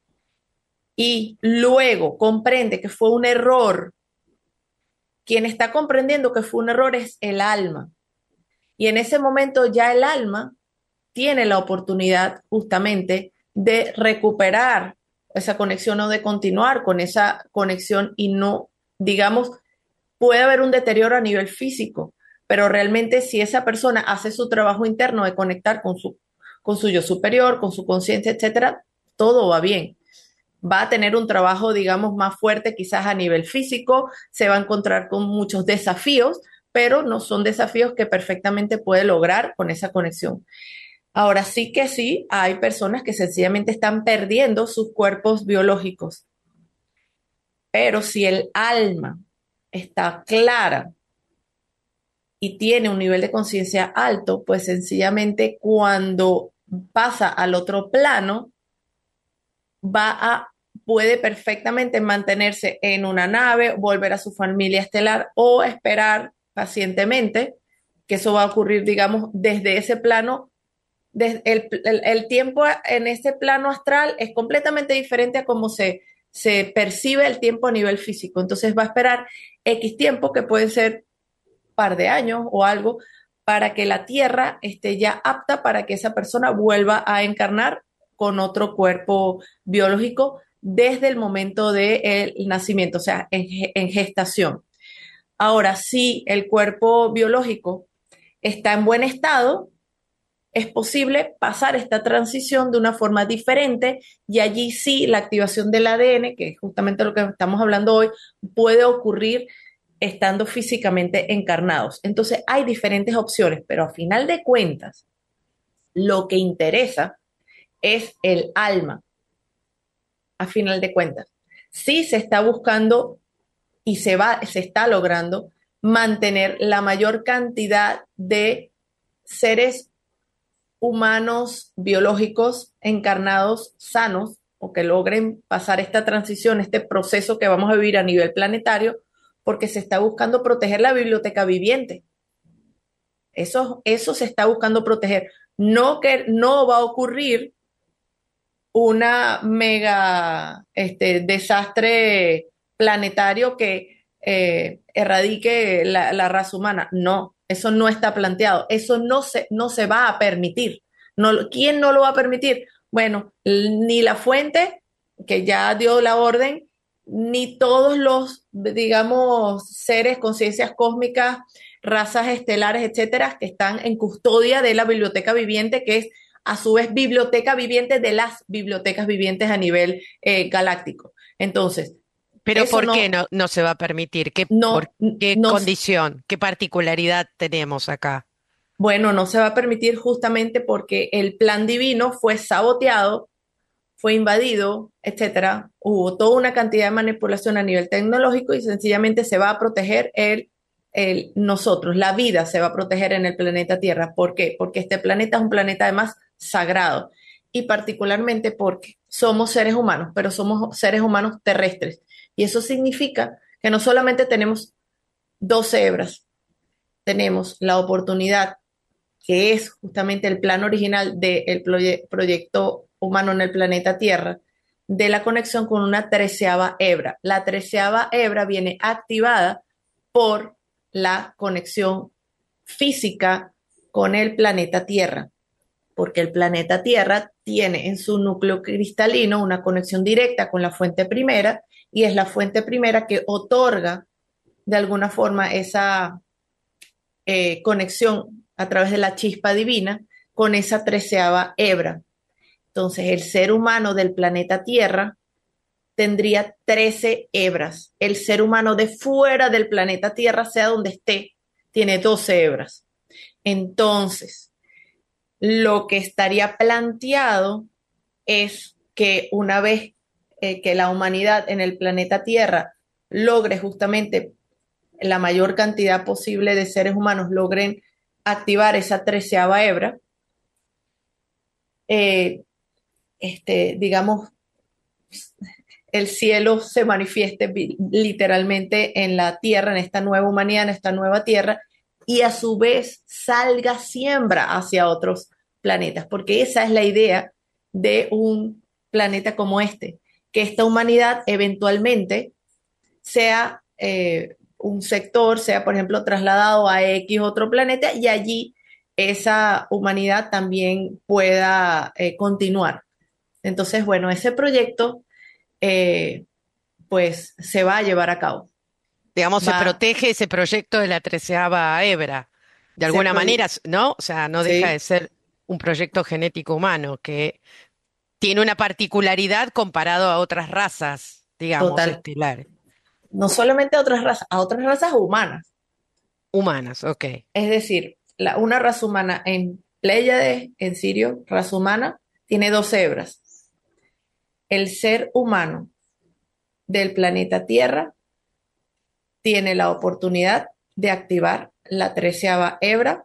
y luego comprende que fue un error, quien está comprendiendo que fue un error es el alma. Y en ese momento ya el alma tiene la oportunidad justamente de recuperar esa conexión o de continuar con esa conexión y no, digamos, puede haber un deterioro a nivel físico, pero realmente si esa persona hace su trabajo interno de conectar con su yo superior, con su conciencia, etcétera, todo va bien. Va a tener un trabajo, digamos, más fuerte quizás a nivel físico, se va a encontrar con muchos desafíos, pero no son desafíos que perfectamente puede lograr con esa conexión. Ahora sí que sí, hay personas que sencillamente están perdiendo sus cuerpos biológicos, pero si el alma está clara y tiene un nivel de conciencia alto, pues sencillamente cuando pasa al otro plano, va a, puede perfectamente mantenerse en una nave, volver a su familia estelar o esperar pacientemente, que eso va a ocurrir, digamos, desde ese plano. El tiempo en este plano astral es completamente diferente a cómo se percibe el tiempo a nivel físico. Entonces va a esperar X tiempo, que puede ser un par de años o algo, para que la Tierra esté ya apta para que esa persona vuelva a encarnar con otro cuerpo biológico desde el momento del nacimiento, o sea, en gestación. Ahora, si el cuerpo biológico está en buen estado, es posible pasar esta transición de una forma diferente y allí sí la activación del ADN, que es justamente lo que estamos hablando hoy, puede ocurrir estando físicamente encarnados. Entonces hay diferentes opciones, pero a final de cuentas, lo que interesa es el alma, a final de cuentas. Sí se está buscando y se está logrando mantener la mayor cantidad de seres humanos biológicos encarnados sanos o que logren pasar esta transición, este proceso que vamos a vivir a nivel planetario, porque se está buscando proteger la biblioteca viviente. Eso se está buscando proteger. No que no va a ocurrir una mega desastre planetario que erradique la raza humana. No, eso no está planteado. Eso no se va a permitir. No, ¿quién no lo va a permitir? Bueno, ni la fuente, que ya dio la orden, ni todos los, digamos, seres, conciencias cósmicas, razas estelares, etcétera, que están en custodia de la biblioteca viviente, que es a su vez biblioteca viviente de las bibliotecas vivientes a nivel galáctico. Entonces, Pero eso ¿por qué no se va a permitir? ¿Por no, qué no, condición, qué particularidad tenemos acá? bueno, no se va a permitir justamente porque el plan divino fue saboteado, fue invadido, etcétera. Hubo toda una cantidad de manipulación a nivel tecnológico y sencillamente se va a proteger nosotros, la vida se va a proteger en el planeta Tierra. ¿Por qué? Porque este planeta es un planeta además sagrado y particularmente porque somos seres humanos, pero somos seres humanos terrestres. Y eso significa que no solamente tenemos 12 hebras, tenemos la oportunidad, que es justamente el plan original del proyecto humano en el planeta Tierra, de la conexión con una 13ª hebra. La 13ª hebra viene activada por la conexión física con el planeta Tierra, porque el planeta Tierra tiene en su núcleo cristalino una conexión directa con la fuente primera y es la fuente primera que otorga de alguna forma esa conexión a través de la chispa divina con esa 13ª hebra. Entonces, el ser humano del planeta Tierra tendría 13 hebras. El ser humano de fuera del planeta Tierra, sea donde esté, tiene 12 hebras. Entonces, lo que estaría planteado es que una vez que la humanidad en el planeta Tierra logre justamente la mayor cantidad posible de seres humanos logren activar esa 13ª hebra, eh, digamos, el cielo se manifieste literalmente en la tierra, en esta nueva humanidad, en esta nueva tierra, y a su vez salga siembra hacia otros planetas, porque esa es la idea de un planeta como este, que esta humanidad eventualmente sea un sector, sea por ejemplo trasladado a X otro planeta y allí esa humanidad también pueda continuar. Entonces, bueno, ese proyecto eh, pues se va a llevar a cabo. Digamos, se Va, protege ese proyecto de la 13ª hebra. De se alguna proye- manera, ¿no? O sea, no deja de sí, ser un proyecto genético humano que tiene una particularidad comparado a otras razas, digamos, total. estelares. No solamente a otras razas humanas. Humanas, ok. Es decir, una raza humana en Pléyades, en Sirio, raza humana, tiene dos hebras. El ser humano del planeta Tierra tiene la oportunidad de activar la 13ª hebra,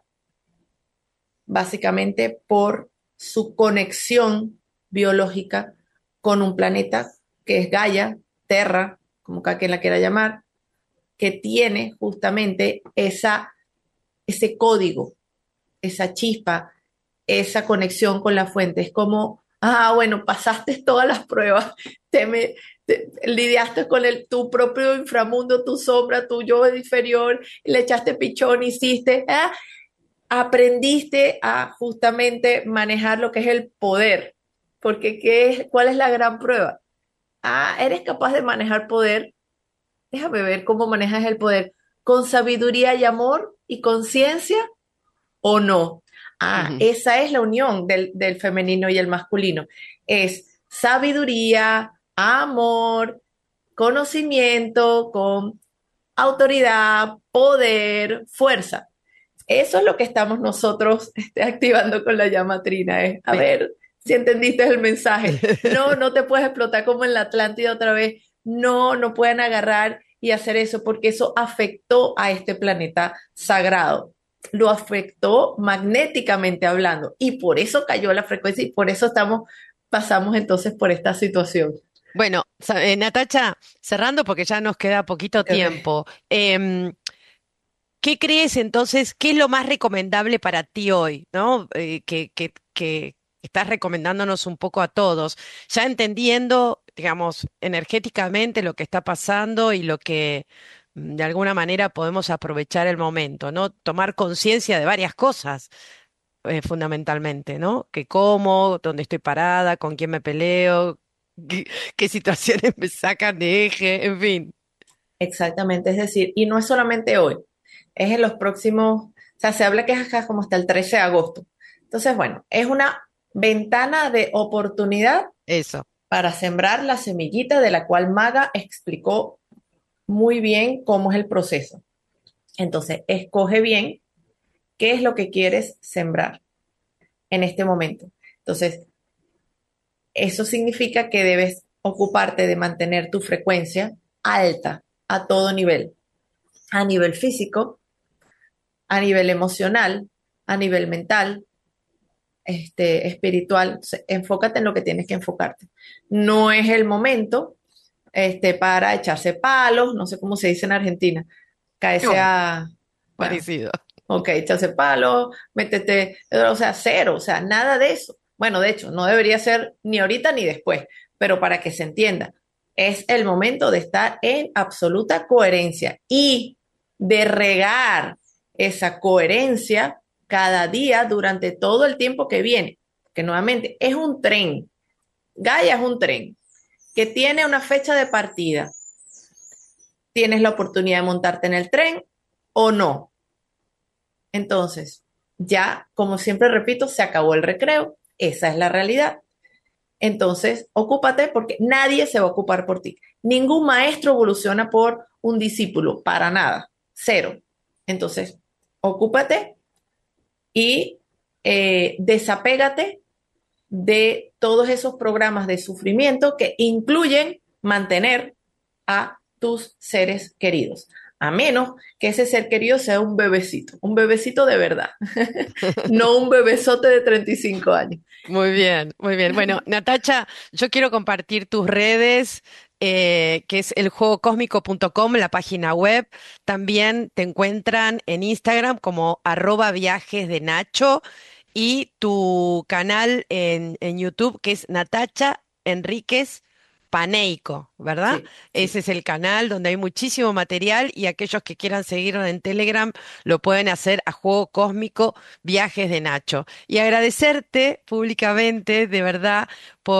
básicamente por su conexión biológica con un planeta que es Gaia, Terra, como cada quien la quiera llamar, que tiene justamente ese código, esa chispa, esa conexión con la fuente. Es como, bueno, pasaste todas las pruebas, lidiaste con tu propio inframundo, tu sombra, tu yo inferior, le echaste pichón, hiciste, aprendiste a justamente manejar lo que es el poder. Porque ¿cuál es la gran prueba? Eres capaz de manejar poder. Déjame ver cómo manejas el poder. ¿Con sabiduría y amor y conciencia o no? Ujú. Esa es la unión del femenino y el masculino. Es sabiduría, amor, conocimiento con autoridad, poder, fuerza. Eso es lo que estamos nosotros activando con la llama trina. A Sí. ver si entendiste el mensaje. No, no te puedes explotar como en la Atlántida otra vez. No, no pueden agarrar y hacer eso porque eso afectó a este planeta sagrado. Lo afectó magnéticamente hablando y por eso cayó la frecuencia y por eso pasamos entonces por esta situación. Bueno, Natacha, cerrando porque ya nos queda poquito Ok, ok. tiempo. ¿Qué crees entonces? ¿Qué es lo más recomendable para ti hoy? ¿No? Que estás recomendándonos un poco a todos, ya entendiendo, digamos, energéticamente lo que está pasando y lo que de alguna manera podemos aprovechar el momento, ¿no? Tomar conciencia de varias cosas, fundamentalmente, ¿no? Que como, dónde estoy parada, con quién me peleo, qué situaciones me sacan de eje, en fin. Exactamente, es decir, y no es solamente hoy, es en los próximos, o sea, se habla que es acá como hasta el 13 de agosto. Entonces, bueno, es una ventana de oportunidad Eso. para sembrar la semillita de la cual Maga explicó muy bien cómo es el proceso. Entonces, escoge bien qué es lo que quieres sembrar en este momento. Entonces, eso significa que debes ocuparte de mantener tu frecuencia alta a todo nivel, a nivel físico, a nivel emocional, a nivel mental, espiritual. Enfócate en lo que tienes que enfocarte. No es el momento para echarse palos, no sé cómo se dice en Argentina, caerse Bueno, bueno, parecido. ok, echarse palos, métete, o sea, cero, o sea, nada de eso. Bueno, de hecho, no debería ser ni ahorita ni después, pero para que se entienda, es el momento de estar en absoluta coherencia y de regar esa coherencia cada día durante todo el tiempo que viene. Que nuevamente es un tren. Gaia es un tren que tiene una fecha de partida. Tienes la oportunidad de montarte en el tren o no. Entonces, ya, como siempre repito, se acabó el recreo. Esa es la realidad. Entonces, ocúpate porque nadie se va a ocupar por ti. Ningún maestro evoluciona por un discípulo, para nada, cero. Entonces, ocúpate y desapégate de todos esos programas de sufrimiento que incluyen mantener a tus seres queridos, a menos que ese ser querido sea un bebecito de verdad, no un bebesote de 35 años. Muy bien, muy bien. Bueno, Natacha, yo quiero compartir tus redes, que es eljuegocósmico.com, la página web. También te encuentran en Instagram como @viajes de Nacho y tu canal en YouTube, que es Natacha Enríquez Paneico, ¿verdad? Sí, Ese sí. es el canal donde hay muchísimo material y aquellos que quieran seguirnos en Telegram lo pueden hacer a Juego Cósmico Viajes de Nacho. Y agradecerte públicamente, de verdad,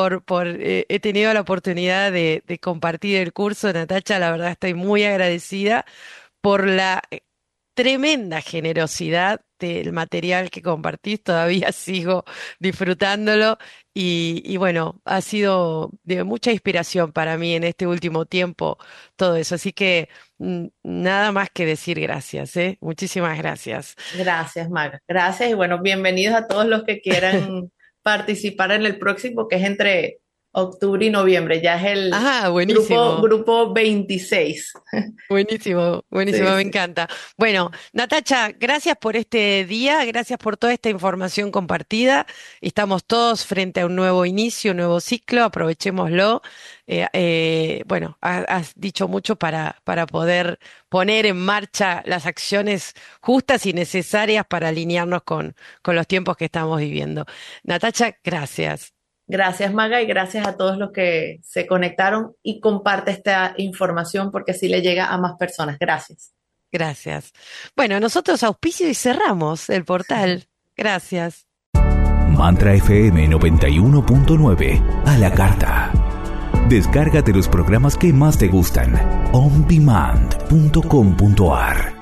he tenido la oportunidad de compartir el curso, Natacha, la verdad estoy muy agradecida por la tremenda generosidad del material que compartís, todavía sigo disfrutándolo y bueno, ha sido de mucha inspiración para mí en este último tiempo todo eso, así que nada más que decir gracias, ¿eh? Muchísimas gracias. Gracias, Maga. Gracias y bueno, bienvenidos a todos los que quieran participar en el próximo, que es entre octubre y noviembre. Ya es el Ah, grupo, buenísimo. grupo 26. Buenísimo, buenísimo, Sí, me sí. encanta. Bueno, Natacha, gracias por este día, gracias por toda esta información compartida. Estamos todos frente a un nuevo inicio, un nuevo ciclo, aprovechémoslo. Bueno, has dicho mucho para poder poner en marcha las acciones justas y necesarias para alinearnos con los tiempos que estamos viviendo. Natacha, gracias. Gracias, Maga, y gracias a todos los que se conectaron y comparte esta información porque así le llega a más personas. Gracias. Gracias. Bueno, nosotros auspicio y cerramos el portal. Gracias. Mantra FM 91.9 a la carta. Descárgate los programas que más te gustan. ondemand.com.ar